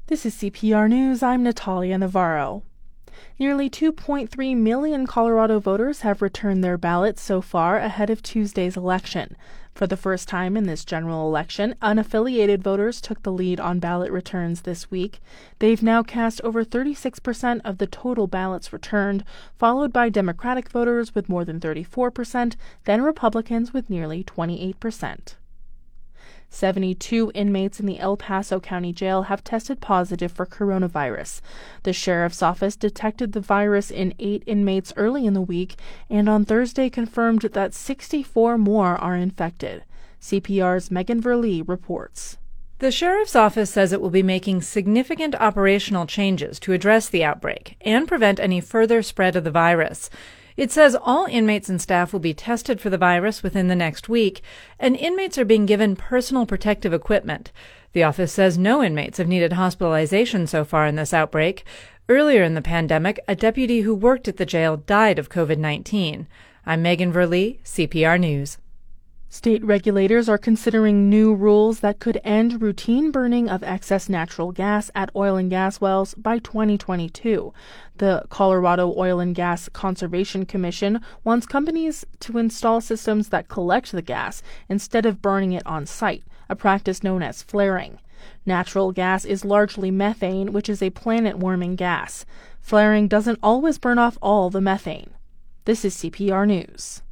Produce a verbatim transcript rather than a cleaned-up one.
This is C P R News. I'm Natalia Navarro. Nearly two point three million Colorado voters have returned their ballots so far ahead of Tuesday's election. For the first time in this general election, unaffiliated voters took the lead on ballot returns this week. They've now cast over thirty-six percent of the total ballots returned, followed by Democratic voters with more than thirty-four percent, then Republicans with nearly twenty-eight percent. seventy-two inmates in the El Paso County Jail have tested positive for coronavirus. The sheriff's office detected the virus in eight inmates early in the week and on Thursday confirmed that sixty-four more are infected. C P R's Megan Verlee reports. The sheriff's office says it will be making significant operational changes to address the outbreak and prevent any further spread of the virus. It says all inmates and staff will be tested for the virus within the next week, and inmates are being given personal protective equipment. The office says no inmates have needed hospitalization so far in this outbreak. Earlier in the pandemic, a deputy who worked at the jail died of COVID nineteen. I'm Megan Verlee, C P R News. State regulators are considering new rules that could end routine burning of excess natural gas at oil and gas wells by twenty twenty-two. The Colorado Oil and Gas Conservation Commission wants companies to install systems that collect the gas instead of burning it on site, a practice known as flaring. Natural gas is largely methane, which is a planet-warming gas. Flaring doesn't always burn off all the methane. This is C P R News.